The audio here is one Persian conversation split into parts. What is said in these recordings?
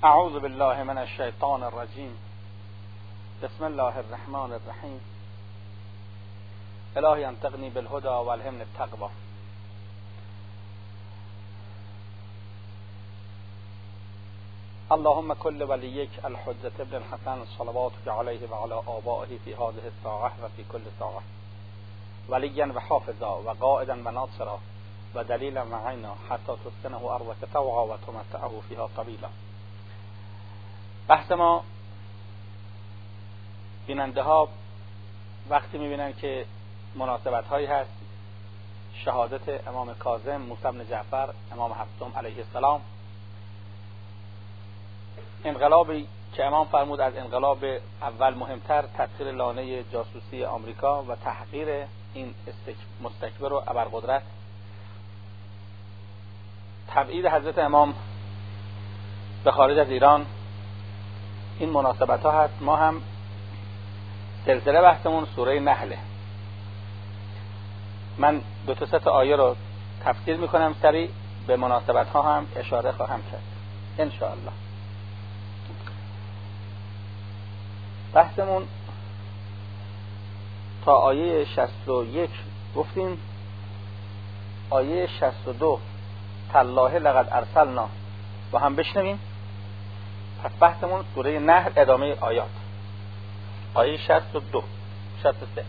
اعوذ بالله من الشیطان الرجیم. بسم الله الرحمن الرحیم. الهی انطقنی بالهدى والهمنی التقوى. اللهم كل وليك الحجة ابن الحسن صلواتك عليه وعلى آبائه في هذه الساعة وفي كل ساعة وليا وحافظا وقائدا وناصرا ودليلا وعينا حتى تسكنه أرضك طوعا وتمتعه فيها طويلا. بحث ما بیننده ها وقتی میبینن که مناسبت هایی هست شهادت امام کاظم موسی بن جعفر امام هفتم علیه السلام، انقلابی که امام فرمود از انقلاب اول مهمتر تسخیر لانه جاسوسی آمریکا و تحقیر این مستکبر و ابرقدرت، تبعید حضرت امام به خارج از ایران، این مناسبت ها هست. ما هم سلسله بحثمون سوره نحله. من 2-3 آیه رو تفسیر میکنم، سریع به مناسبت ها هم اشاره خواهم کرد ان شاء الله. بحثمون تا آیه 61 گفتیم. آیه 62 تالله لقد ارسلنا با هم بشنویم. پس بحثمون سوره نحل ادامه آیات. آیه 62 63.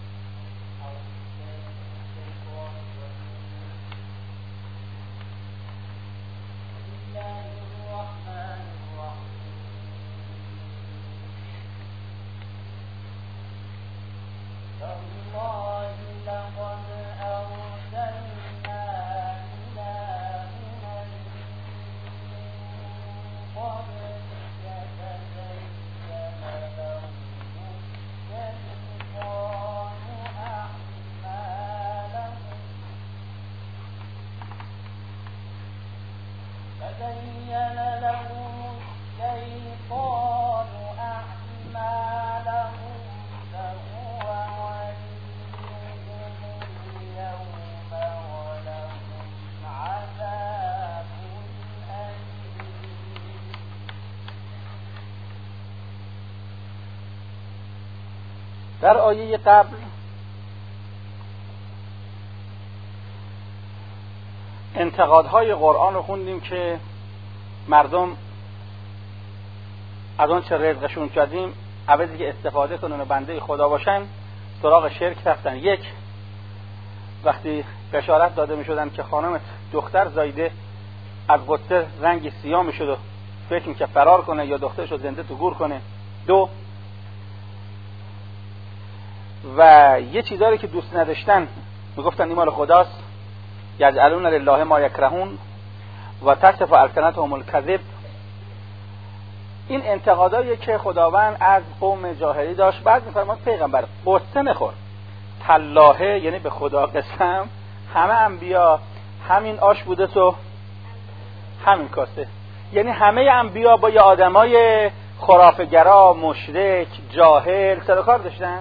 در آیه قبل انتقادهای قرآن رو خوندیم که مردم از آن چه رزقشون کردیم عوضی که استفاده کنن و بنده خدا باشن سراغ شرک رفتن. یک، وقتی بشارت داده می شدن که خانم دختر زایده از قصه رنگی سیاه می شد و فکر می که فرار کنه یا دخترش رو زنده تو گور کنه. دو، و یه چیزایی که دوست نداشتن میگفتن این مال خداست، یجعلون لله ما یکرهون و تصف السنتهم الکذب. این انتقادایی که خداوند از قوم جاهلی داشت. بعد میفرماد پیغمبر قصه نخور. تالله یعنی به خدا قسم، همه انبیا همین آش بوده تو همین کاسه. یعنی همه انبیا با یه آدمای خرافه‌گرا، مشرک، جاهل سر و کار داشتن.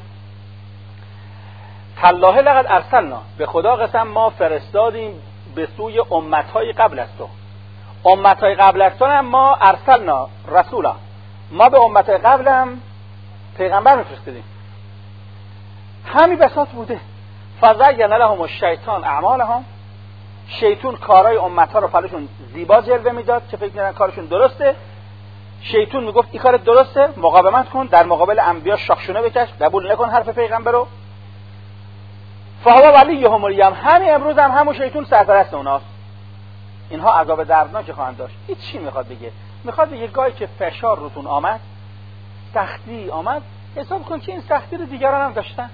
تالله لقد ارسلنا، به خدا قسم ما فرستادیم به سوی امتهای قبل از تو. امتهای قبل از تو هم ما ارسلنا رسولا، ما به امتهای قبل هم پیغمبر میفرستادیم. همین بساط بوده. فزین لهم الشیطان اعمالهم، شیطان کارهای امتها رو براشون زیبا جلوه میداد که فکر می‌کردن کارشون درسته. شیطان میگفت این کار درسته، مقاومت کن، در مقابل انبیا شاخشونه بکش، قبول نکن حرف پیغمبر رو. فهو ولیهم الیوم، همین امروز هم همون شیطان سرپرست اوناست. اینها عذاب دردناک خواهند داشت. این چی میخواد بگه؟ میخواد بگه گاهی که فشار روتون آمد، سختی آمد، حساب کن که این سختی رو دیگران هم داشتن.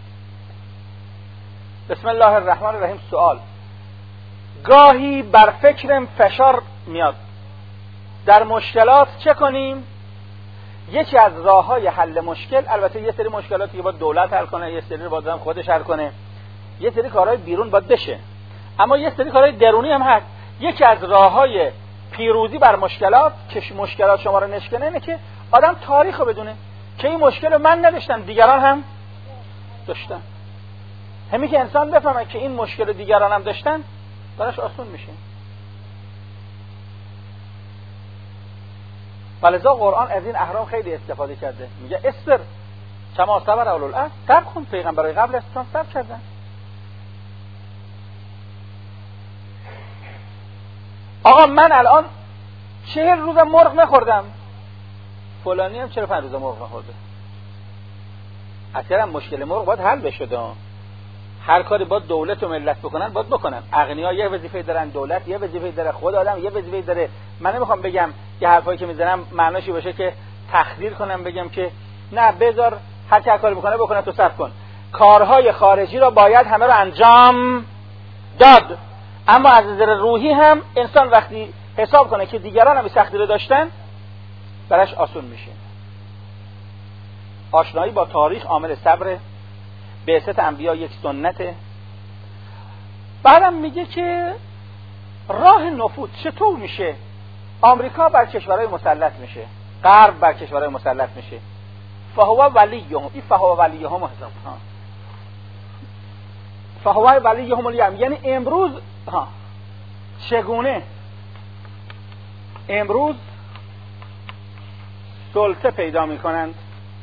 بسم الله الرحمن الرحیم. سوال: گاهی بر فکرم فشار میاد، در مشکلات چه کنیم؟ یکی از راههای حل مشکل، البته یه سری مشکلاتی که باید دولت حل کنه، یه سری رو باید خودش حل کنه، یه سری کارهای بیرون باید بشه، اما یه سری کارهای درونی هم هست. یکی از راههای پیروزی بر مشکلات که مشکلات شما رو نشکنه اینه که آدم تاریخ رو بدونه که این مشکل من نداشتم دیگران هم داشتن. همین که انسان بفهمه که این مشکل دیگران هم داشتن براش آسون میشه. ولذا قرآن از این احرام خیلی استفاده کرده. میگه اصبر کما صبر اولو العزم، صبر کن، پیغمبرای قبل از تو صبر کردن. آقا من الان 40 روز مرغ نخوردم، فلانی هم 45 روز مرغ نخورده. اصلا مشکل مرغ باید حل بشه. هر کاری باید دولت و ملت بکنن باید بکنن. اغنیا یه وظیفه دارن، دولت یه وظیفه داره، خود آدم یه وظیفه داره. من نمیخوام بگم که حرفایی که میزنم معناشی باشه که تخدیر کنم، بگم که نه بذار هر کی کاری بکنه تو صبر کن. کارهای خارجی را باید همه رو انجام داد، اما از نظر روحی هم انسان وقتی حساب کنه که دیگران هم سختی رو داشتن براش آسون میشه. آشنایی با تاریخ عامل صبر، بعثت انبیا یک سنته. بعدم میگه که راه نفوذ چطور میشه؟ آمریکا بر کشورهای مسلط میشه، غرب بر کشورهای مسلط میشه. فهو ولیهم، این فهو ولیهم حساب ها، فهو ولیهم اليوم، یعنی امروز چگونه امروز سلطه پیدا میکنند،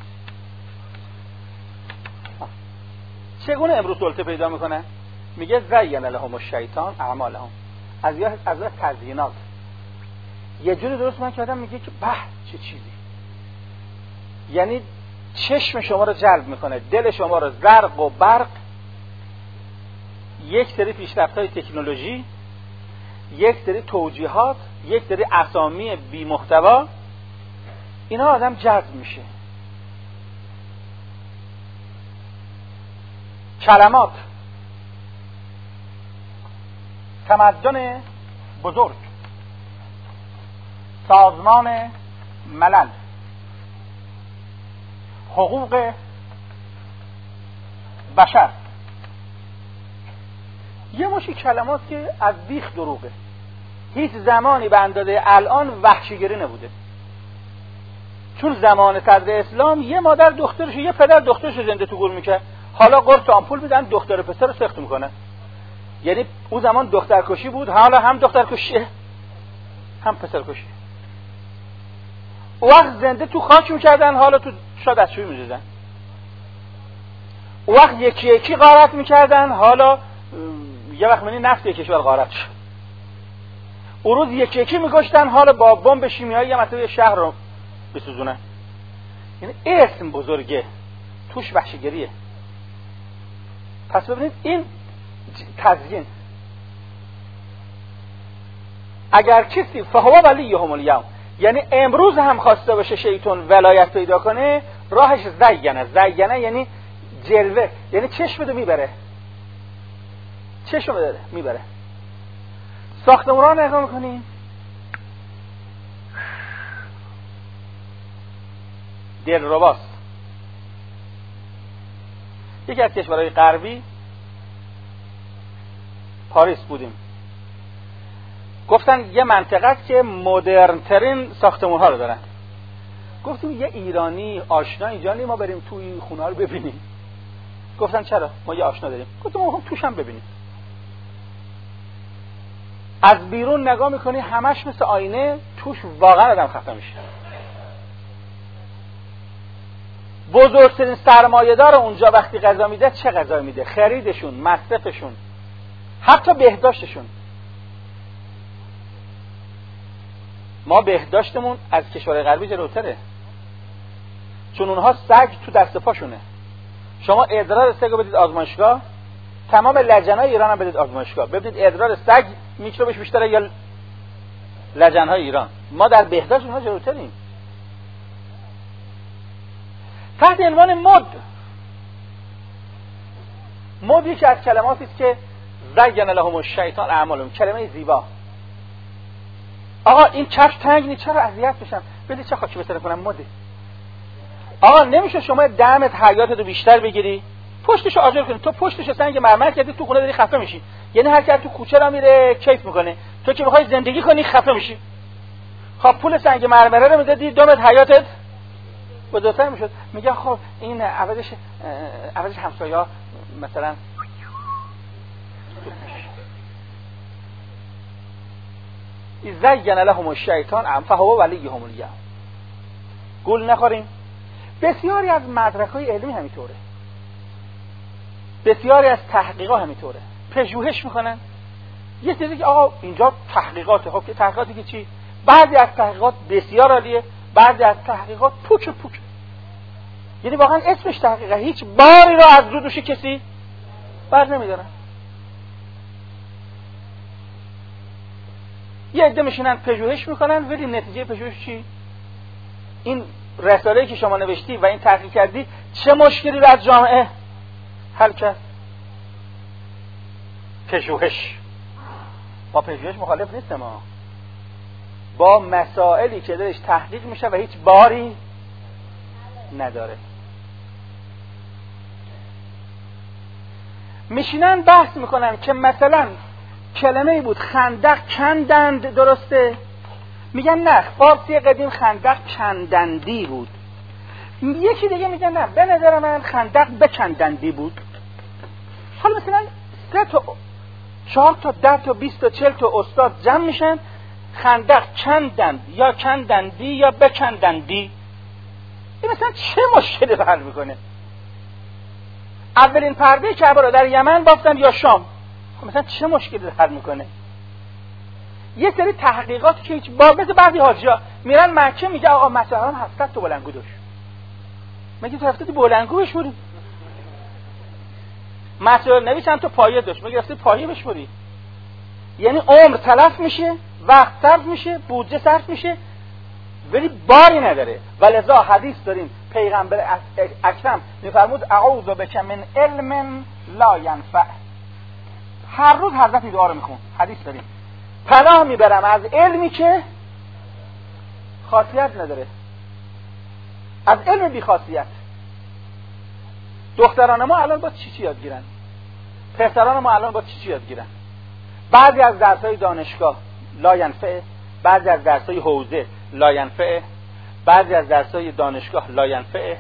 چگونه امروز سلطه پیدا میکنن؟ میگه زین لهم الشیطان اعمالهم، از تزیینات یه جوری درست من کردم، میگه که به چه چیزی، یعنی چشم شما رو جلب میکنه، دل شما رو زرق و برق، یک سری پیشرفت‌های تکنولوژی، یک سری توجیهات، یک سری اسامی بی محتوا، اینا آدم جذب میشه. کلمات، تمدن بزرگ، سازمان ملل، حقوق بشر، یه مشی کلمات که از بیخ دروغه. هیچ زمانی به اندازه الان وحشیگری نبوده، چون زمان صدر اسلام یه مادر دخترش یه پدر دخترش زنده تو گور میکرد، حالا قرص آمپول میدن دختر پسر رو سخت میکنه. یعنی اون زمان دخترکشی بود، حالا هم دخترکشی هم پسرکشی. اون وقت زنده تو خاک میکردن، حالا تو شاید دستشویی میزدن. اون وقت یکی یکی غارت میکردن، حالا یه وقت منی نفت یک کشور غارت شد. اون روز یکی یکی میکشتن، حالا با بمب شیمیایی هم مثلا یه شهر رو بسوزونن. یعنی اسم بزرگه، توش وحشیگریه. پس ببینید این تزیین، اگر کسی فهو ولیهم الیوم، یعنی امروز هم خواسته باشه شیطان ولایت پیدا کنه، راهش زینه یعنی جلوه، یعنی چشم بده میبره، چشم بده میبره. ساختمونا رو نگاه میکنیم، دلرباست. یکی از کشورهای غربی، پاریس بودیم، گفتن یه منطقه است که مدرن ترین ساختمون ها رو دارن. گفتیم یه ایرانی آشنا اینجا نیم ما بریم توی خونه ها رو ببینیم؟ گفتن چرا؟ ما یه آشنا داریم. گفتم ما هم توش هم ببینیم. از بیرون نگاه میکنی همش مثل آینه، توش واقعا آدم خفه میشه. بزرگترین سرمایه‌دار اونجا وقتی غذا میده چه غذا میده؟ خریدشون، مصرفشون، حتی بهداشتشون. ما بهداشتمون از کشور غربی جلوتره، چون اونها سگ تو دست پاشونه. شما ادرار سگ رو بدید آزمایشگاه، تمام لجن‌های ایران هم بدید آزمایشگاه، ببینید ادرار سگ میکروبش بیشتره یا لجن‌های ایران. ما در بهداشت اونها جلوتریم. تحت عنوان مد یکی از کلماتی است که زین لهم الشیطان اعمالهم، کلمه زیبا. آقا این کفش تنگ نیست، چرا اذیت بشم؟ بده چه خاکی بسره کنم مده. آقا نمیشه شما دمت حیاتتو بیشتر بگیری، پشتشو آجر کنی. تو پشتشو سنگ مرمر کردی، تو خونه داری خفه میشی. یعنی هر کی تو کوچه را میره کیف میکنه، تو که بخوای زندگی کنی خفه میشی. خب پول سنگ مرمره رو میدادی، دمت حیاتت بزرگتر میشد. میگه خب این عوضش همسایا مثلا زین لهم الشیطان فهو ولیهم الیوم. گول نخوریم. بسیاری از مدرک‌های علمی همینطوره، بسیاری از تحقیقات همینطوره، پژوهش میکنن یه سری که آقا اینجا تحقیقاته. خب تحقیقاتی که چی؟ بعضی از تحقیقات بسیار عالیه، بعضی از تحقیقات پوچ، یعنی واقعا اسمش تحقیقه، هیچ باری رو از رو دوش کسی بر نمیدارن. یه عده میشینن پژوهش میکنن، ولی نتیجه پژوهش چی؟ این رساله‌ای که شما نوشتی و این تحقیق کردی چه مشکلی رو از جامعه حل کرد؟ پژوهش. با پژوهش مخالف نیستم، ما با مسائلی که درش تحقیق میشه و هیچ باری نداره میشینن بحث میکنن که مثلا کلمه‌ای بود خندق کندند، درسته؟ میگن نه، فارسی قدیم خندق کندندی بود. یکی دیگه میگن نه، به نظر من خندق بکندندی بود. حالا مثلا 3 تا 4 تا 10 تا 20 تا 40 تا استاد جمع میشن، خندق کندند یا کندندی یا بکندندی. این مثلا چه مشکلی رو حل میکنه؟ اولین پرده کعبه رو در یمن بافتن یا شام، مثلا چه مشکلی رو حل میکنه؟ یه سری تحقیقات که هیچ مثل بعضی حاجی‌ها میرن مکه، میگه آقا مثلا 700 تا بلندگو داشت. مگه تو 700 بلندگو بشوری؟ مثلا نبی چند تا پایه داشت، مگه رفتی پایه بشوری؟ یعنی عمر تلف میشه، وقت صرف میشه، بودجه صرف میشه، ولی باری نداره. ولذا حدیث داریم پیغمبر اکرم میفرمود اعوذ بک من علم لا ینفع. هر روز حضرت دعا رو میخون، حدیث داریم پناه میبرم از علمی که خاصیت نداره، از علم بی خاصیت. دختران ما الان با چی یاد گیرن؟ پسران ما الان با چی یاد گیرن؟ بعضی از درس‌های دانشگاه لا ینفع، بعضی از درس‌های حوزه لا ینفع، بعضی از درس‌های دانشگاه لا ینفع،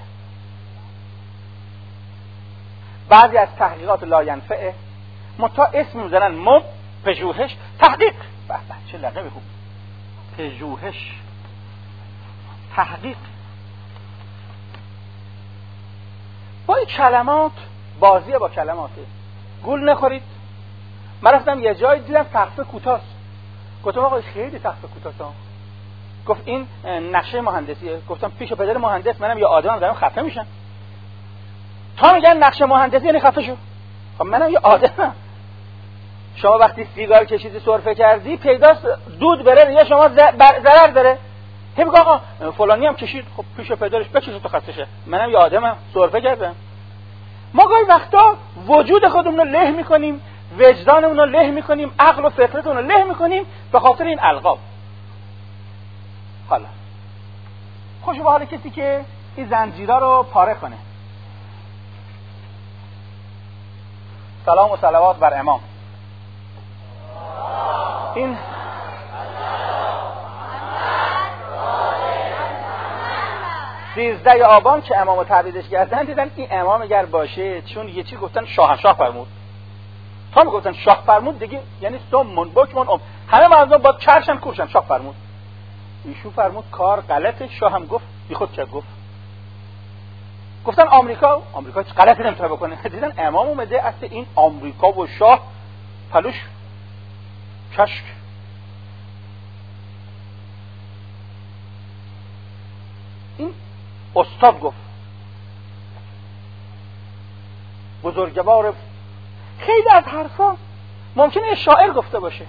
بعضی از تحقیقات لا ینفع. متا اسم می‌ذارن پژوهش، تحقیق. به چه لقبی خوب، پژوهش، تحقیق. با این کلمات بازیه، با کلماته. گول نخورید. من رفتم یه جای دیدم سقف کوتاست، گفتم آقا خیلی سقف کوتاست. گفت این نقشه مهندسیه. گفتم پیش پدر مهندس منم یا آدمم دارم خفه میشن. تا میگن نقشه مهندسی یعنی خفه شو. خب منم یه آدمم. شما وقتی سیگار کشیدی سرفه کردی پیداست دود بره یا شما ضرر داره. هی میگه آقا فلانی هم کشید، خب پیش پدرش بکشه تو خسته شه. منم یه آدمم سرفه کردم. ما گاهی وقتا وجود خودمون رو له میکنیم، وجدانمون رو له میکنیم، عقل و فطرتمون رو له میکنیم به خاطر این القاب. حالا خوش به حال کسی که این زنجیرها رو پاره کنه. سلام و صلوات بر امام. این سیزده آبان که امامو تعبیدش کردن دیدن این امام اگر باشه، چون یه چی گفتن شاهنشاه فرمود، تا میگفتن شاه فرمود دیگه یعنی سمون بکمون همه مردم با چرشن کورشن شاه فرمود. ایشون فرمود کار غلطه، شاه هم گفت بی خود چه گفت. گفتن آمریکا چه غلطی نمیتونه بکنه. دیدن امام اومده اصل این آمریکا و شاه پلوش کشک. این استاد گفت، بزرگوار. خیلی از حرفا ممکنه یه شاعر گفته باشه،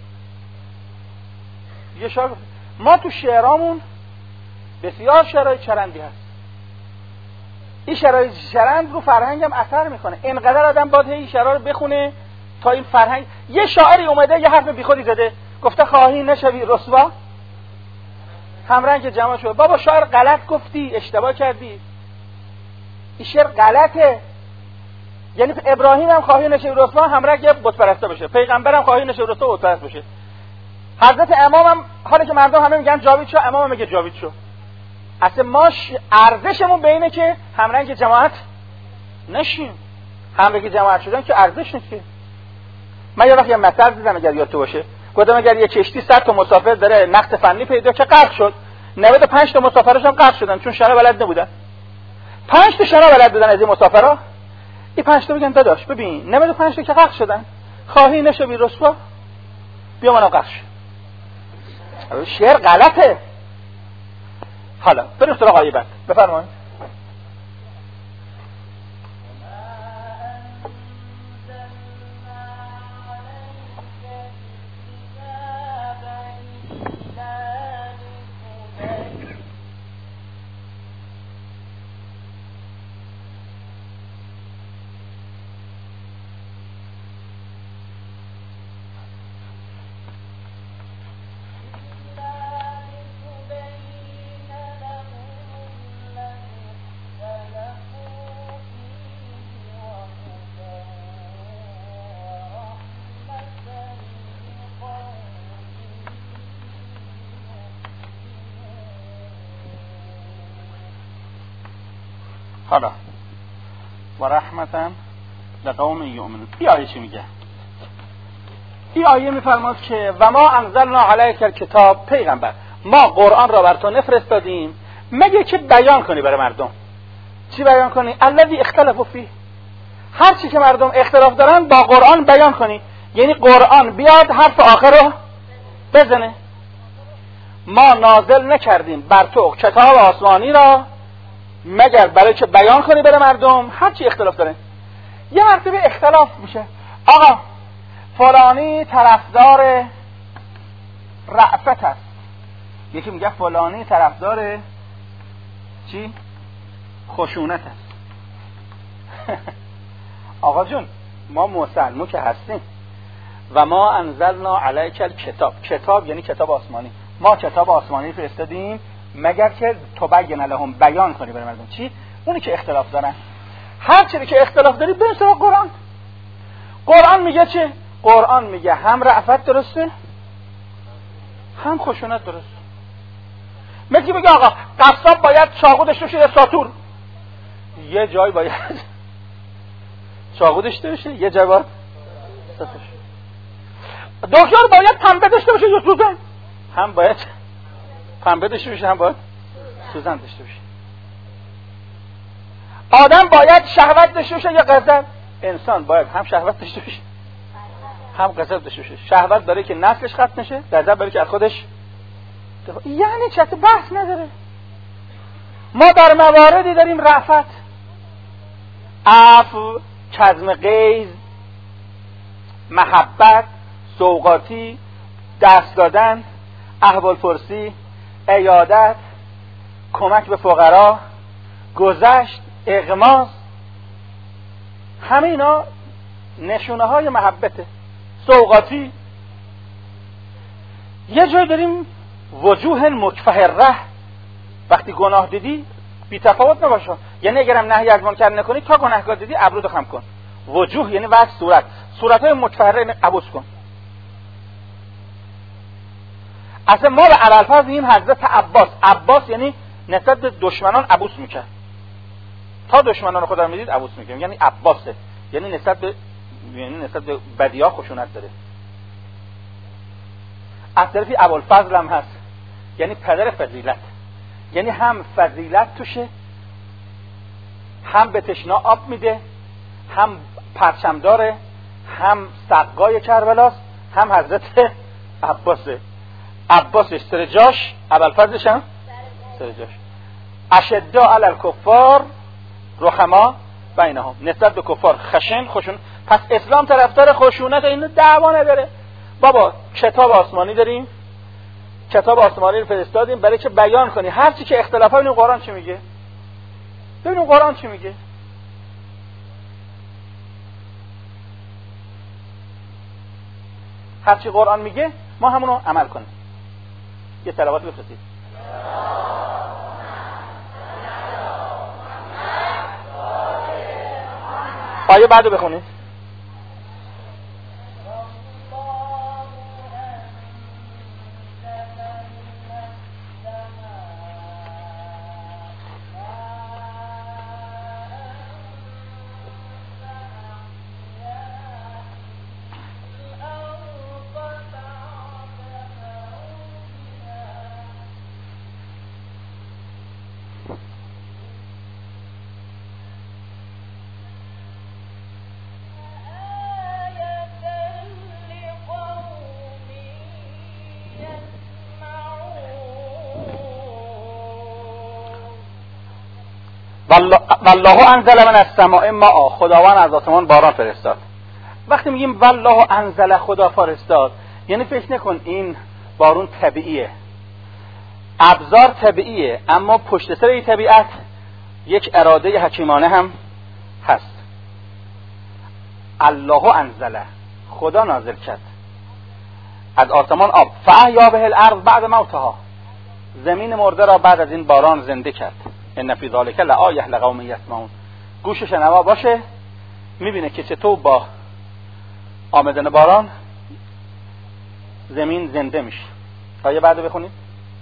یه شاعر گفته. ما تو شعرامون بسیار شعرهای چرندی هست. این شعرهای چرند رو فرهنگ هم اثر میکنه. اینقدر آدم باید این شعرها رو بخونه تا این فرهنگ. یه شاعری اومده یه حرف بیخودی زده، گفته خواهی نشوی رسوا همرنگ جمع شد. بابا شاعر غلط گفتی، اشتباه کردی، این شعر غلطه. یعنی ابراهیم هم خواهی نشوی رسوا همرنگ بت پرسته بشه، پیغمبر هم خواهی نشوی رسوا بت پرست بشه، حضرت امام هم حالا که مردم همه میگن جاوید شو، امام هم میگه جاوید شو. اصلا ما ارزشمون به اینه که همرنگ جماعت نشیم. همرنگ جماعت شدن که ارزش نیست. من یه وقت یه مثل دیدم اگر یادت باشه، گفتم اگر یه کشتی 100 تا مسافر داره نقد فنی پیدا که غرق شد، 95 تا مسافرش هم غرق شدن چون شنا بلد نبودن. 5 تا شنا بلد بودن از این مسافرها. این 5 تا بگن داداش ببین 95 تا که غرق شدن، خواهی نشو بی رسوا بیا منو غرق شد. شعر غلطه. حالا بریم سراغ آیه بعد. بفرمایید. حالا و رحمتاً لقوم یؤمنون. این آیه چی میگه؟ این آیه میفرماد که و ما انزلنا علیک الکتاب، پیغمبر ما قرآن را بر تو نفرستادیم مگه که بیان کنی برای مردم. چی بیان کنی؟ الذی اختلفوا فیه، هر چی که مردم اختلاف دارن با قرآن بیان کنی. یعنی قرآن بیاد حرف آخر رو بزنه. ما نازل نکردیم بر تو کتاب آسمانی را مگر برای که بیان کنی برای مردم هر چی اختلاف داره. یه مرتبه اختلاف میشه، آقا فلانی طرفدار رأفت است، یکی میگه فلانی طرفدار چی؟ خشونت است. آقا جون ما مسلمون که هستیم و ما انزلنا علیک الکتاب، کتاب یعنی کتاب آسمانی، ما کتاب آسمانی فرستادیم مگر که تبین لهم، بیان کنی برای مردم چی؟ اونی که اختلاف دارن. هر چیزی که اختلاف داری بریم سراغ قرآن. قرآن میگه چه؟ قرآن میگه هم رأفت درسته هم خشونت درسته. مثل بگه آقا قصاب باید چاقو داشته باشه یا ساتور، یه جای باید چاقو داشته باشه یه جای باید ساتور. دکتر باید پنبه داشته باشه یا سوزن، هم باید پنبه داشته باشه هم باید سوزن داشته باشه. آدم باید شهوت داشته باشه یا غضب؟ انسان باید هم شهوت داشته باشه هم غضب داشته باشه. شهوت داره که نسلش ختم نشه، غضب داره که از خودش یعنی چه بحث نداره. ما در مواردی داریم رأفت، عفو، کظم غیظ، محبت، سوغاتی، دست دادن، احوال پرسی، عیادت، کمک به فقرا، گذشت، اغماس، همه اینا نشونه های محبته. سوغاتی. یه جای داریم وجوه مکفهره، وقتی گناه دیدی بی تفاوت نباشه، یعنی اگرم نهی از منکر نکنی تا گناهگار دیدی ابرو خم کن. وجوه یعنی وجه، صورت، صورتهای مکفهره عبوس کن. اصلا ما به علالفرض این حضرت عباس، عباس یعنی نسبت به دشمنان عبوس میکرد، تا دشمنان خدا رو میدید عبوس میکرد، یعنی عباسه، یعنی نسبت به بدی‌ها خشونت داره. از طرفی ابوالفضل هم هست، یعنی پدر فضیلت، یعنی هم فضیلت توشه، هم به تشنا آب میده، هم پرچم داره، هم سقای کربلاست، هم حضرت عباسه. عباسش سر جاش، ابوالفضلش هم سر جاش. اشداء علی الکفار رحما بینهم، نسبت به کفار خشن خشون. پس اسلام طرفدار خشونت، این دعوا نداره. بابا کتاب آسمانی داریم، کتاب آسمانی رو فرستادیم برای که بیان کنی هر چی که اختلافا. ببینیم قرآن چی میگه، ببینیم قرآن چی میگه. هر چی قرآن میگه ما همونو عمل کنیم. یه صلوات بفرستید. آیه بعدو بخونید. والله انزل من السماء ماء، خداوند از آسمان باران فرستاد. وقتی میگیم والله انزل، خدا فرستاد، یعنی فکر نکن این بارون طبیعیه، ابزار طبیعیه، اما پشت سر این طبیعت یک اراده حکیمانه هم هست. الله انزل، خدا نازل کرد از آسمان آب. فاحیا به الارض بعد موتها، زمین مرده را بعد از این باران زنده کرد. ان فی ذلک لآیه لقوم یسمعون. گوش شنوا باشه، میبینه که چطور با آمدن باران زمین زنده میشه. آیه بعدو بخونید.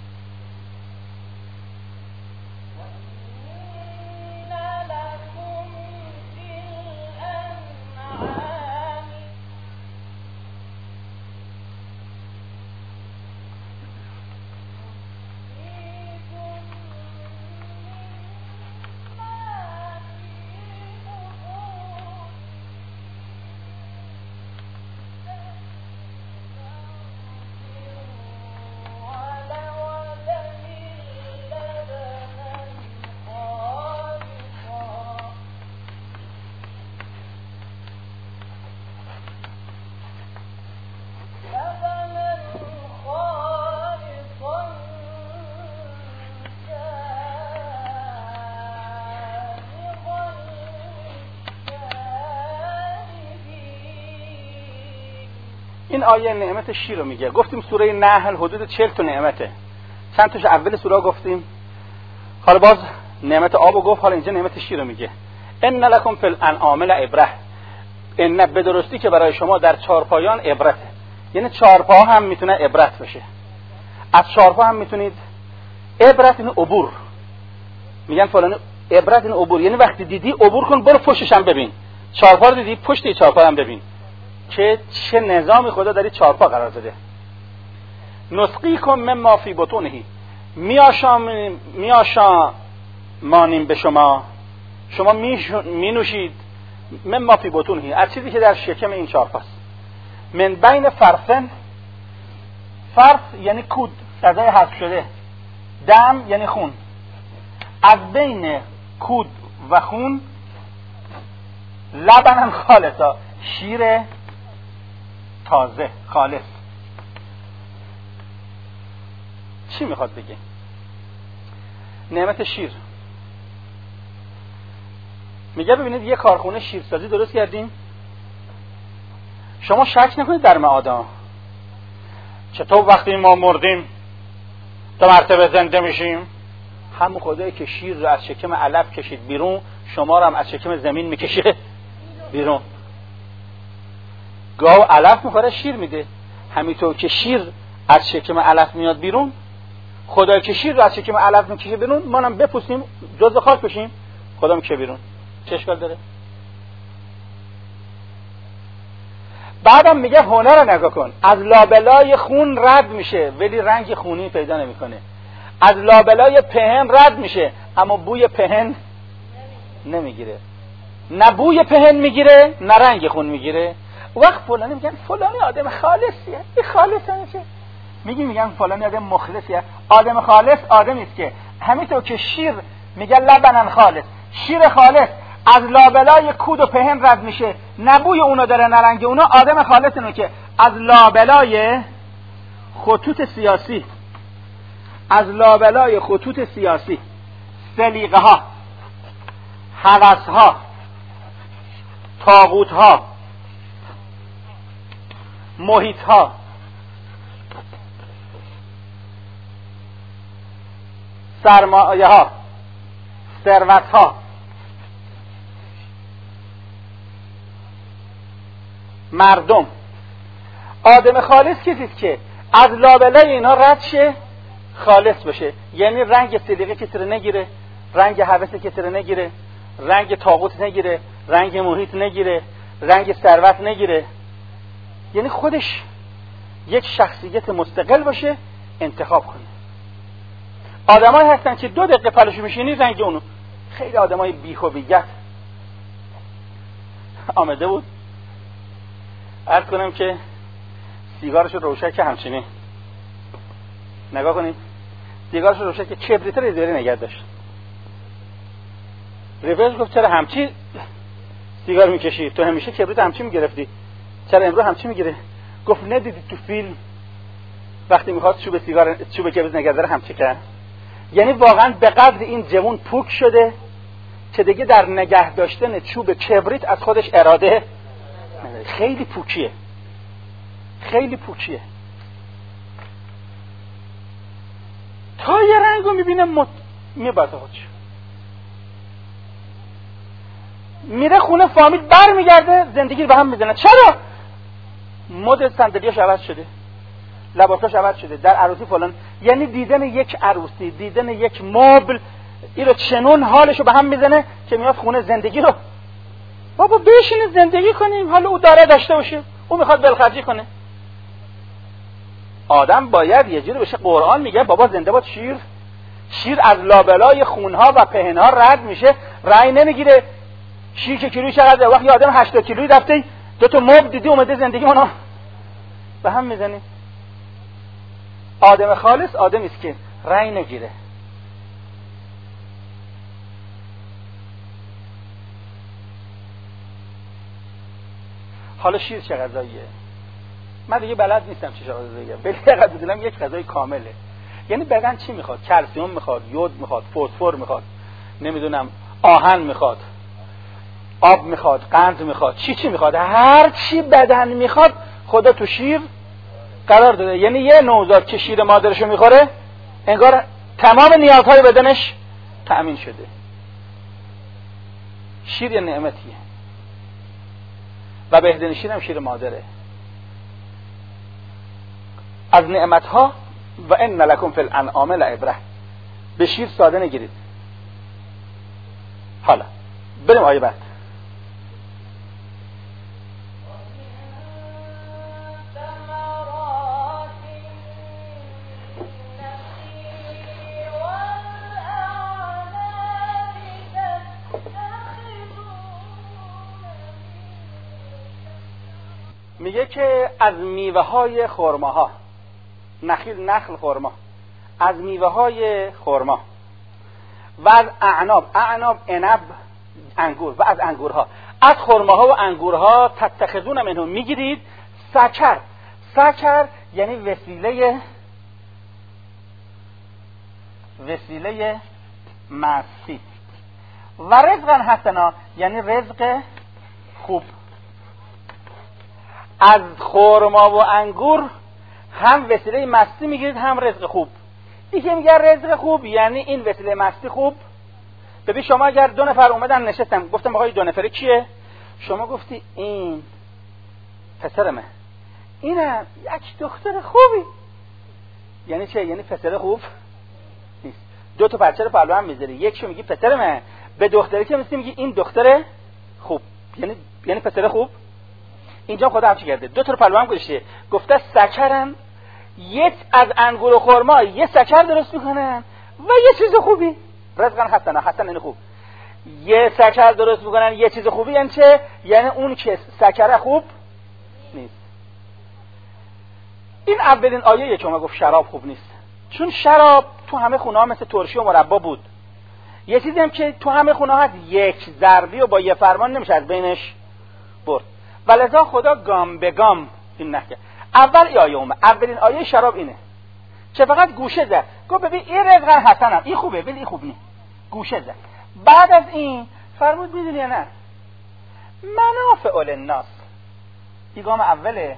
این آیه نعمت شیر رو میگه. گفتیم سوره نحل حدود 40 تا نعمته، چند تاش اول سوره گفتیم، حالا باز نعمت آب گفت، حالا اینجا نعمت شیر رو میگه. ان لکم فی الانعام لعبره، ان به درستی که برای شما در چهارپایان عبرته. یعنی چهارپا هم میتونه عبرت بشه، از چهارپا هم میتونید عبرت، این عبور میگن فلان عبرت، این عبور یعنی وقتی دیدی عبور کن، برو پشتش هم ببین. چهارپا رو دیدی، پشت چهارپا هم ببین که چه نظامی خدا در چهارپا قرار داده. نسقیکم مما فی بطونه، میاشامانیم به شما، شما مینوشید مما فی بطونه، از چیزی که در شکم این چهارپاست. من بین فرثن، فرث یعنی کود، غذای حذف شده، دم یعنی خون، از بین کود و خون لبنن خالصا، شیر تازه خالص. چی میخواد بگه؟ نعمت شیر. میگه ببینید یه کارخونه شیرسازی درست کردیم، شما شک نکنید در معادا. چطور وقتی ما مردیم 2 مرتبه زنده میشیم؟ همون خدایی که شیر رو از شکم علف کشید بیرون، شما رو هم از شکم زمین میکشه بیرون. گاو علف میخوره شیر میده، همینطور که شیر از شکم علف میاد بیرون، خدایی که شیر رو از شکم علف میکشه بیرون، ما هم بپوسیم جزء خاک بشیم، خدا میکشه بیرون. چه اشکال داره؟ بعدم میگه هنر رو نگاه کن، از لابلای خون رد میشه ولی رنگ خونی پیدا نمیکنه، از لابلای پهن رد میشه اما بوی پهن نمیگیره، نه بوی پهن میگیره نه رنگ خون میگیره. وقت فلانی میگن فلانی آدم خالصیه، این خالص نمیشه، میگن فلانی آدم مخلصیه. آدم خالص آدمی است که همینطور که شیر میگه لبنن خالص، شیر خالص از لابلای کود و پهن رد میشه، نه بوی اونو داره نه رنگ اونو. آدم خالص اینه که از لابلای خطوط سیاسی، از لابلای خطوط سیاسی، سلیقه ها، هوس ها، طاغوت ها، محیط ها، سرمایه ها، ثروت ها، مردم. آدم خالص کسیست که از لابلای اینا رد شه، خالص بشه، یعنی رنگ سلیقه کسی رو نگیره، رنگ هوس کسی رو نگیره، رنگ طاغوت نگیره، رنگ محیط نگیره، رنگ ثروت نگیره، یعنی خودش یک شخصیت مستقل باشه، انتخاب کنه. آدمایی هستن که 2 دقیقه پلوشو میشینی رنگ اونو. خیلی آدمای بی‌هویت آمده بود، عرض کنم که سیگارشو روشن که همچینه نگاه کنید، سیگارشو روشن که کبریت رو زیر نگه داشت. ریورس گفت چرا همچی سیگار میکشی؟ تو همیشه کبریت همچی میگرفتی، چرا امروز همچی میگیره؟ گفت ندیدی تو فیلم وقتی میخواد چوب کبریت نگه داره همچی کرد؟ یعنی واقعا به قدر این جوون پوک شده که دیگه در نگه داشتن چوب کبریت از خودش اراده نداره. خیلی پوکیه، خیلی پوکیه. تا یه رنگو میبینه میبازه خودش، میره خونه فامیل، بر میگرده زندگی رو به هم میزنه. چرا؟ مدل صندلیاش عوض شده، لباساش عوض شده، در عروسی فلان. یعنی دیدن یک عروسی، دیدن یک مبل این رو چنون حالشو به هم میزنه که میاد خونه زندگی رو بابا بشینید زندگی کنیم، حالا او داره داشته باشه، او میخواد بلخرجی کنه. آدم باید یه جوری بشه. قرآن میگه بابا زنده باد شیر از لابلای خونها و پهنها رد میشه، رأی نمیگیره. شیر که کیلویی چقدره؟ وقتی آدم 80 کیلویی رفته 2 تا مبل دیدی اومده زندگی منو به هم میزنی. آدم خالص آدمی است که رأی نگیره. حالا شیر چه غذاییه؟ من دیگه بلد نیستم چه غذاییه، ولی فقط بدونم یک غذای کامله. یعنی بدن چی میخواد؟ کلسیم میخواد، یود میخواد، فسفر میخواد، نمیدونم آهن میخواد، آب میخواد، قند میخواد، چی میخواد؟ هر چی بدن میخواد خدا تو شیر قرار داده. یعنی یه نوزاد که شیر مادرشو میخوره انگار تمام نیازهای بدنش تأمین شده. شیر یه نعمتیه و بهترین شیر هم شیر مادره. از نعمتها و ان لکم فی الانعام لعبره. به شیر ساده نگیرید. حالا بریم آیه بعد. میگه که از میوه های خرماها، نخل خرما، از میوه های خرما و از اعناب عنب انگور و از انگورها، از خرماها و انگورها تتخذون منهم میگیرید سکر یعنی وسیله مستی و رزقا حسنا یعنی رزق خوب. از خرما و انگور هم وسیله مستی میگیرید هم رزق خوب. دیگه میگه رزق خوب یعنی این وسیله مستی خوب. ببین شما اگر 2 نفر اومدن نشستن گفتم آقای 2 نفره کیه؟ شما گفتی این پسرمه، اینم یک دختر خوبی. یعنی چه؟ یعنی پسر خوب نیست. 2 تا بچه رو پهلو هم میذاری، یکشو میگی پسرمه، به دختری که میگی این دختر خوب، یعنی پسر خوب. اینجا خدا هم چی کرده؟ 2 تا رو پهلو هم گذاشته، گفته سکرن، یک از انگور و خرما یه سکر درست میکنن و یه چیز خوبی، رزقا حسن این خوب. یه سکر درست میکنن یه چیز خوبی یعنی چه؟ یعنی اون که سکر خوب نیست. این اولین آیه که ما گفت شراب خوب نیست، چون شراب تو همه خونه ها مثل ترشی و مربا بود. یه چیزی هم که تو همه خونه ها هست، یک ضربی و با یه فرمان نمیشه از بینش برد، ولذا خدا گام به گام این نکرد. اول آیه اولین آیه شراب اینه که فقط گوشه زد، گفت ببین این رزق حسنم، این خوبه ولی این خوب نیست، گوشه زد. بعد از این فرمود میدونی یا نه منافع للناس. این گام اوله.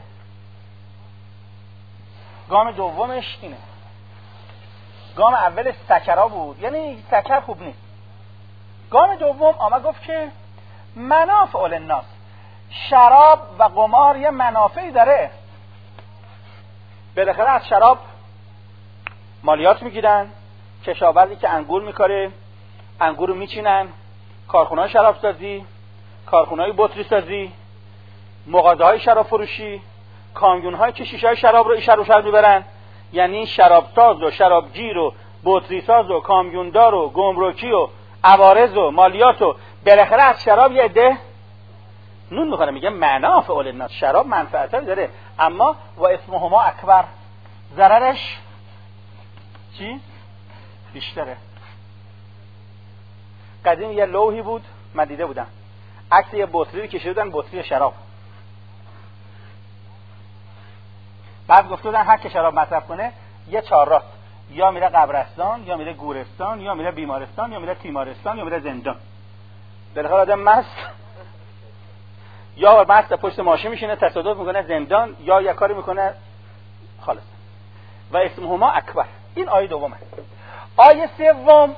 گام دومش اینه. گام اول سکرا بود، یعنی سکر خوب نیست. گام دوم آمد گفت که منافع للناس، شراب و قمار یه منافعی داره. بالاخره از شراب مالیات میگیرن، کشاورزی که انگور میکاره انگور رو میچینن، کارخونه‌های شراب سازی، کارخونه‌های بطری سازی، مغازه‌های شراب فروشی، کامیون‌های که شیشه‌های شراب رو ایشر و شر میبرن. یعنی شرابساز و شرابگیر و بطری ساز و کامیوندار و گمرکی و عوارض و مالیات و بالاخره از شراب یه عده نون میخوره. میگه منافع للناس، شراب منفعتی داره اما و اسمهما اکبر، ضررش چی؟ بیشتره. قدیم یه لوحی بود من دیده بودم، عکس یه بطری رو کشیده بودن، بطری شراب. بعد گفته بودن هر که شراب مصرف کنه یه چهار راست، یا میره قبرستان، یا میره گورستان، یا میره بیمارستان، یا میره تیمارستان، یا میره زندان. بالاخره آدم مست یا مست پشت ماشین میشینه تصادف میکنه زندان، یا یه کاری میکنه خالص. و اسمهما اکبر. این آیه دومه. آیه سوم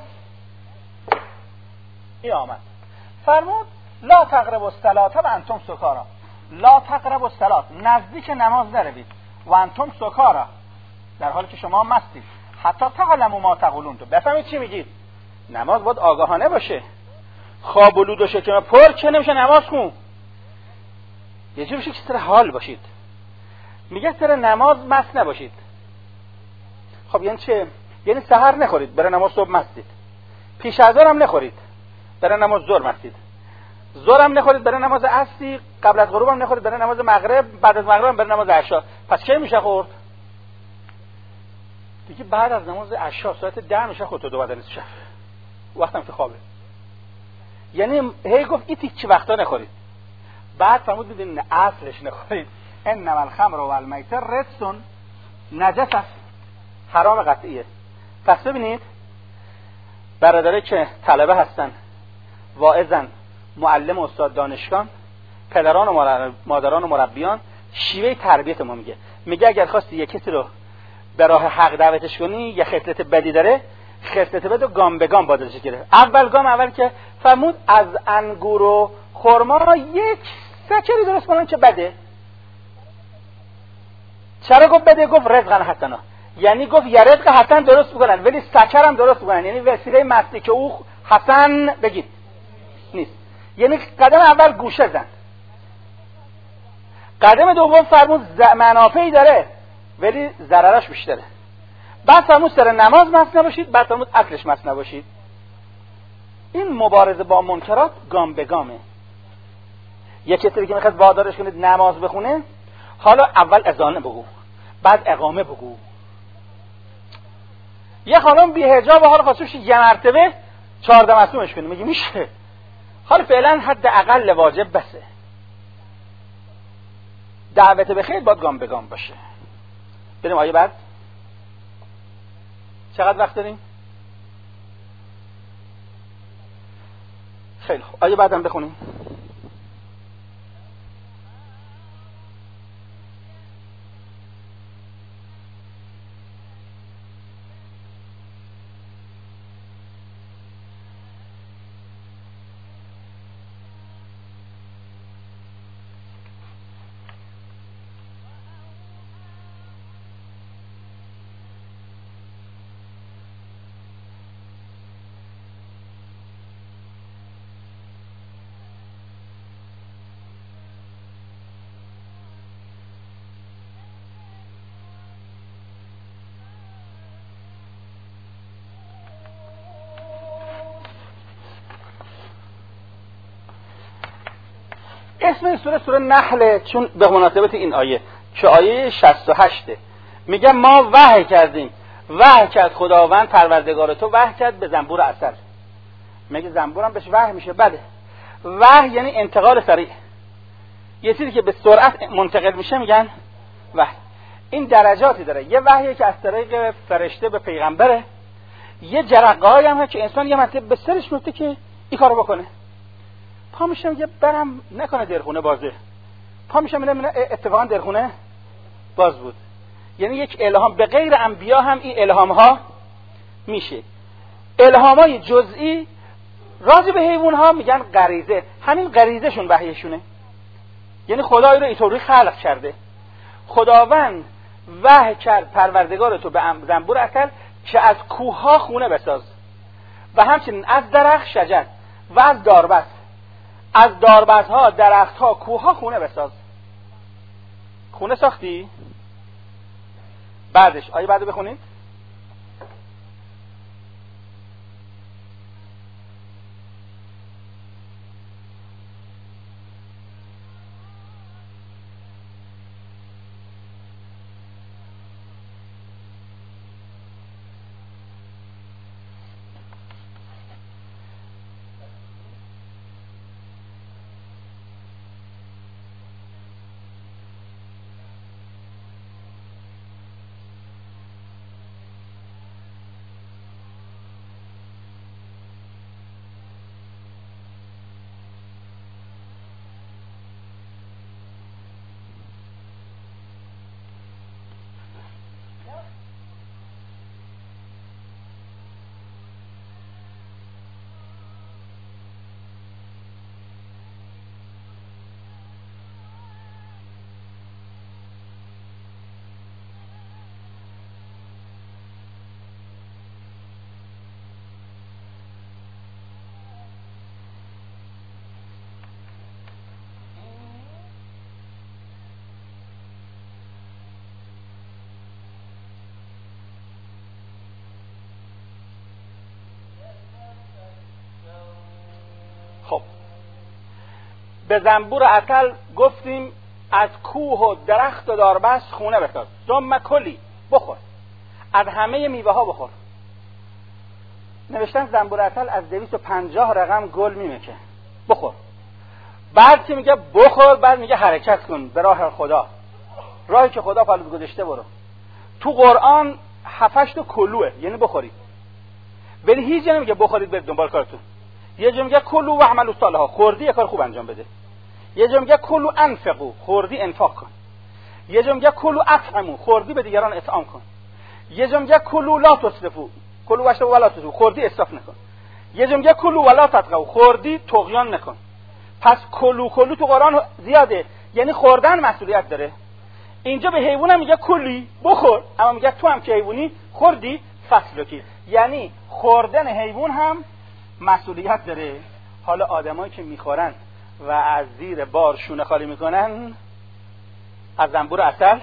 این آمد فرمود لا تقربوا الصلاة و انتم سکارا. لا تقربوا الصلاة، نزدیک نماز نروید، و انتم سکارا، در حالی که شما مستید، حتی تعلموا ما تقولون، تو بفهمید چی میگید. نماز باید آگاهانه باشه. خواب و لود و شکم پر که نمیشه نماز خون. یه جور بشه که سر حال باشید. میگه سر نماز مست نباشید. خب یعنی چه؟ یعنی سحر نخورید برای نماز صبح مستید، پیش از ظهر هم نخورید برای نماز ظهر مستید، ظهر هم نخورید برای نماز عصر، قبل از غروب هم نخورید برای نماز مغرب، بعد از مغرب هم برای نماز عشا. پس کی میشه خورد؟ دیگه بعد از نماز عشا ساعت 10 میشه خورد، دو بعد از شب وقتم که خوابه. یعنی هی گفت این تیک چه وقتا نخورید. بعد فرمود بدین اصلش نخورید. انما الخمر والمیسر رجس، نجس است، حرام قطعیه. پس ببینید برادرایی که طلبه هستن، واعظن، معلم و استاد دانشگاه، پدران و مادران و مربیان، شیوه تربیت ما میگه اگر خواستی یک کسی رو به راه حق دعوتش کنی، یه خصلت بدی داره، خصلت بد رو گام به گام بادش گیره. اول که فرمود از انگور و خرما یک سکری درست کنن که بده. چرا گفت بده؟ گفت رزقن حسنا، یعنی گفت یه رزق حسن درست بکنن، ولی سکر هم درست بکنن، یعنی وسیله مستی که او حسن بگید نیست. یعنی قدم اول گوشه زن، قدم دوم فرمود منافعی داره ولی ضررش بیشتره. بعد فرمود سر نماز مست نباشید، بعد فرمود اکلش مست نباشید. این مبارزه با منکرات گام به گامه. یکی که میخواد وادارش کنید نماز بخونه، حالا اول اذان بگو، بعد اقامه بگو. یه خانم بی حجاب حالا خواستوش یه مرتبه 14 مصومش کنه، میگه میشه؟ حالا فعلا حد اقل واجب بسه. دعوت به خیر باید گام به گام باشه. بریم آیه بعد. چقدر وقت داریم؟ خیلی خوب، آیه بعدم بخونیم. اسم این سوره نحله، چون به مناسبت این آیه که آیه 68 میگه ما وحی کردیم، وحی کرد خداوند پروردگار تو، وحی کرد به زنبور عسل. میگه زنبور هم بهش وحی میشه. بله، وحی یعنی انتقال سریع، یه چیزی که به سرعت منتقل میشه میگن وحی. این درجاتی داره، یه وحیه که از طریق فرشته به پیغمبره، یه جرقه‌ای هم که انسان یه مرتبه به سرش میفته که این کارو بکنه. پا میشه میگه برم نکنه درخونه بازه، پا میشه میگه اتفاقا درخونه باز بود. یعنی یک الهام. به غیر انبیا هم این الهام ها میشه. الهام های جزئی راضی به حیوان ها میگن غریزه، همین غریزه شون وحیشونه. یعنی خدای رو اینطوری خلق کرده. خداوند وحی کرد پروردگار تو به زنبور عسل که از کوه ها خونه بساز، و همچنین از درخت شجر و از داربست، از داربست‌ها، درخت‌ها، کوه‌ها خونه بساز. خونه ساختی؟ بعدش آیه بعدو بخونید. به زنبور عسل گفتیم از کوه و درخت و داربست خونه بساز، ثم کلی، بخور، از همه میوه ها بخور. نوشتن زنبور عسل از 250 رقم گل میمکه، بخور. بعد که میگه بخور، بعد میگه حرکت کن به راه خدا، راهی که خدا پلوت گذاشته برو. تو قرآن 7-8 کلوه، یعنی بخورید، ولی هیچ جا نمیگه بخورید برید دنبال کارتون. یه جا میگه کلو و اعملوا صالحا، خوردی یه کار خوب انجام بده. یه جا میگه کلو انفقوا، خوردی انفاق کن. یه جا میگه کلو اطعموا، خوردی به دیگران اطعام کن. یه جا میگه کلو لا تسرفوا، کلو واشربوا ولا تسرفوا، خوردی اسراف نکن. یه جا میگه کلو ولا تطغوا، خوردی طغیان نکن. پس کلو تو قرآن زیاده، یعنی خوردن مسئولیت داره. اینجا به حیوان هم میگه کلی، بخور، اما میگه تو هم که حیوانی خوردی فسلکی، یعنی خوردن حیوان هم مسئولیت داره. حالا آدمایی که میخورن و از زیر بار شونه خالی میکنن از زنبور عسل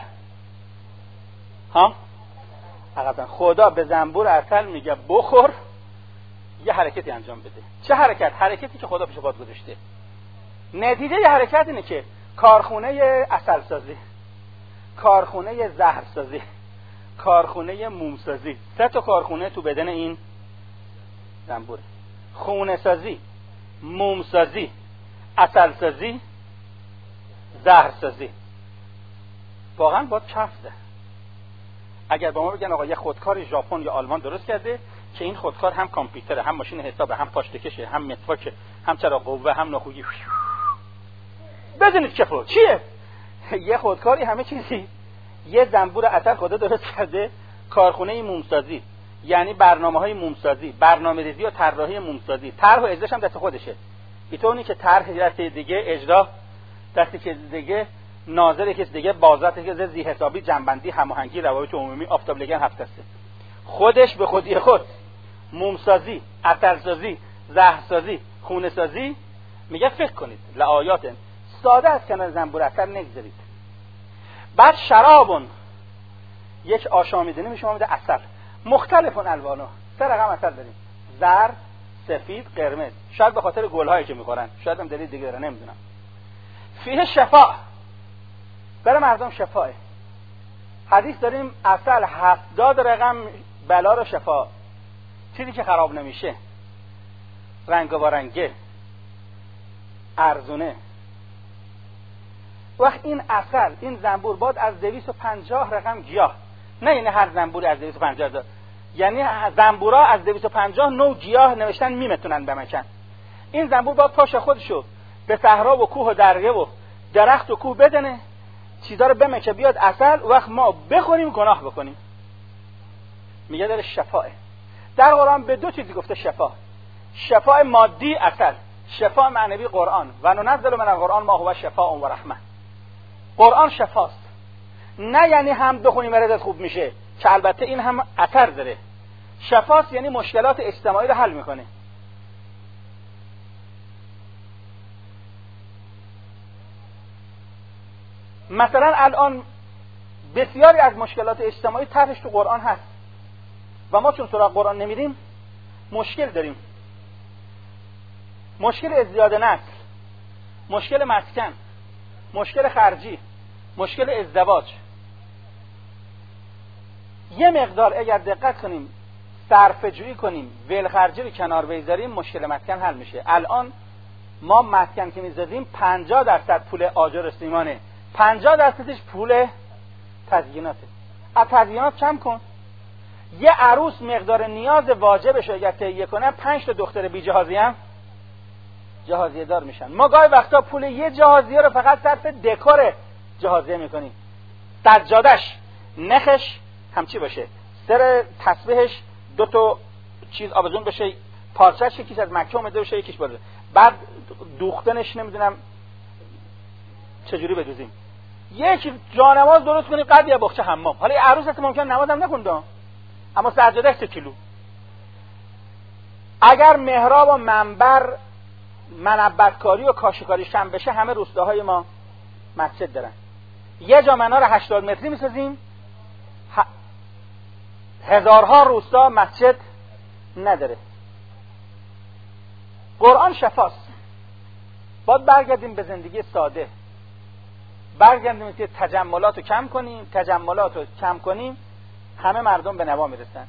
خدا به زنبور عسل میگه بخور، یه حرکتی انجام بده. چه حرکت؟ حرکتی که خدا پیش پات گذاشته. نتیجه یه حرکت اینه که کارخونه عسل سازی، کارخونه زهر سازی، کارخونه موم سازی، 3 تا کارخونه تو بدن این زنبوره. خونه سازی، موم سازی، عسل سازی، زهر سازی. واقعا باید چفته. اگر با ما بگن آقا یه خودکار ژاپن یا آلمان درست کرده که این خودکار هم کامپیوتره، هم ماشین حسابه، هم پاشتکشه، هم مسواکه، هم چراغ قوه، هم ناخویی، بدونید چیه؟ یه خودکاری همه چیزی. یه زنبور عسل خدا درست کرده، کارخونه مومسازی، یعنی برنامه‌های مومسازی، برنامه‌ریزی و طراحی مومسازی. طرح و اجراش هم دست خودشه. اینطوری که طرح دست دیگه، اجرا دست که دیگه، ناظر کس دیگه، بازات که ذی حسابی، جنبندی، هماهنگی، روابط عمومی، آفتاب لگن 7 دسته. خودش به خودی خود مومسازی، عسلسازی، زهرسازی، خونه سازی. میگه فکر کنید لآیات ساده از کنار زنبور عسل نگذارید. بعد شرابون، یک آشامیدنی میشه آمده عسل، مختلفون الوانو، 3 رقم عسل داریم، زرد، سفید، قرمز. شاید به خاطر گل‌هایی که میخورن، شاید هم دلیل دیگه داره، نمیدونم. فیه شفا، برای مردم شفاه. حدیث داریم عسل 70 رقم بلا رو شفا، چیزی که خراب نمیشه، رنگ و رنگه، ارزونه. وقت این عسل، این زنبور باید از 250 رقم گیاه، نه یعنی هر زنبوری از 250 دار، یعنی زنبورا از 250 نوع گیاه نوشتن میتونن بمکن. این زنبور باید پاش خودشو به صحرا و کوه و دره و درخت و کوه بدنه، چیزا رو بمکه بیاد عسل، وقت ما بخوریم گناه بکنیم. میگه داره شفاه. در قرآن به 2 چیزی گفته شفا. شفاء مادی عسل، شفاء معنوی قرآن. و ننزل من القرآن ما هو شفاء و رحمه. قرآن شفاست، نه یعنی هم بخونی مریضت خوب میشه، که البته این هم اثر داره. شفاست یعنی مشکلات اجتماعی رو حل میکنه. مثلا الان بسیاری از مشکلات اجتماعی طرحش تو قرآن هست و ما چون سراغ قرآن نمیریم مشکل داریم. مشکل ازدیاد نسل، مشکل مسکن، مشکل خرجی، مشکل ازدواج. یه مقدار اگر دقت کنیم، صرفه جویی کنیم، ولخرجی رو کنار بذاریم، مشکل مسکن حل میشه. الان ما مسکن که میذاریم 50% پول آجر و سیمانه، 50%ش پول تزییناته. از تزیینات کم کن. یه عروس مقدار نیاز واجبش رو اگر تهیه کنه 5 تا دختر بی جهازی هم جهازیه دار میشن. ما گاهی وقتا پول یه جهازیه رو فقط صرف دکور جهازیه میکنیم. سجادش، نخش همچی باشه، سر تسبیحش 2 تا چیز آویزون بشه، پارچه‌اش یکیش از مکه اومده باشه یکیش باشه، بعد دوختنش نمیدونم چجوری بدوزیم، یک جانماز درست کنیم قد یه بخچه حمام. حالا یه عروس هست ممکن نمازم نکنه اما سجادهش 3 کیلو. اگر محراب و منبر منبتکاری و کاشیکاری شم بشه، همه روستاهای ما مسجد دارن. یه جا منار 80 متری میسازیم، هزارها روستا مسجد نداره. قرآن شفاست. باید برگردیم به زندگی ساده، برگردیم که تجملات رو کم کنیم. تجملات رو کم کنیم همه مردم به نوا میرسن.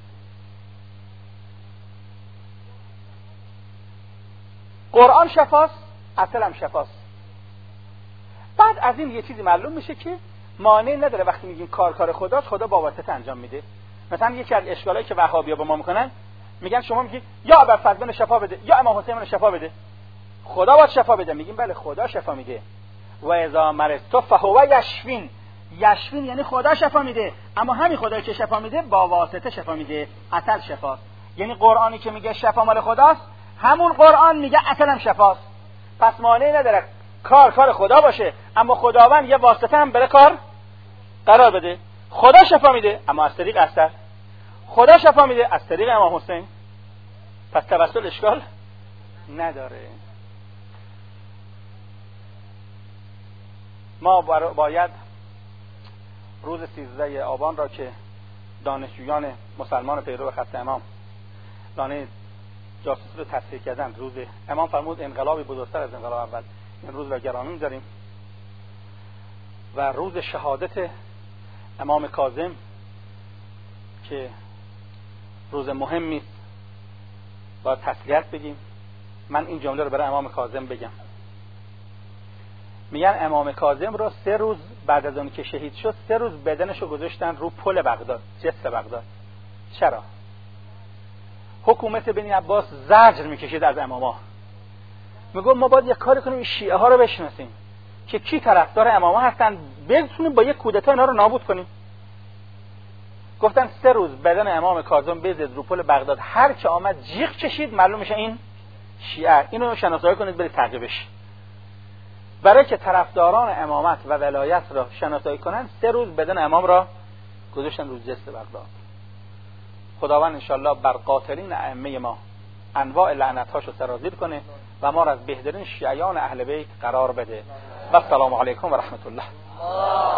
قرآن شفاست، عسل هم شفاست. بعد از این یه چیزی معلوم میشه که مانع نداره وقتی میگیم کار خداست، خدا با واسطه انجام میده. مثلا یکی از اشکالایی که وهابی‌ها با ما میکنن، میگن شما میگید یا ابوالفضل من شفا بده یا امام حسین من شفا بده، خدا باید شفا بده. میگیم بله خدا شفا میده. و اذا مرضت فهو یشفین. یشفین یعنی خدا شفا میده، اما همین خدایی که شفا میده با واسطه شفا میده. عسل شفاست. یعنی قرآنی که میگه شفا مال خداست، همون قرآن میگه عسل هم شفاست. پس مانعی نداره کار خدا باشه، اما خداوند یه واسطه هم بره کار قرار بده. خدا شفا میده اما از طریق عسل، خدا شفا میده از طریق امام حسین. پس توسل اشکال نداره. ما باید روز 13 آبان را که دانشجویان مسلمان پیرو خط امام دانه جاسوسی رو تصحیح کردن، روز امام فرمود انقلابی بزرگتر از انقلاب اول، این روز را گرامی داریم. و روز شهادت امام کاظم که روز مهمی است، باید تسلیت بگیم. من این جمله رو برای امام کاظم بگم. میگن امام کاظم رو 3 روز بعد از اون که شهید شد 3 روز بدنشو گذاشتن رو پل بغداد، جسر بغداد. چرا؟ حکومت بنی عباس زجر میکشید از اماما، میگه ما باید یک کاری کنیم این شیعه ها رو بشناسیم که کی طرفدار اماما هستن، بتونیم با یک کودتا اینا رو نابود کنیم. گفتن 3 روز بدن امام کاظم بزد رو پل بغداد، هر که آمد جیغ کشید معلوم میشه این شیعه. اینو شناسایی کنید، برید تعقیبش. برای که طرفداران امامت و ولایت را شناسایی کنن 3 روز بدن امام را گذاشتن رو جسر بغداد. خداوند انشالله بر قاتلین ائمه ما انواع لعنت‌هاشو سرازیر کنه و ما را از بهترین شیعیان اهل بیت قرار بده. و السلام علیکم و رحمت الله.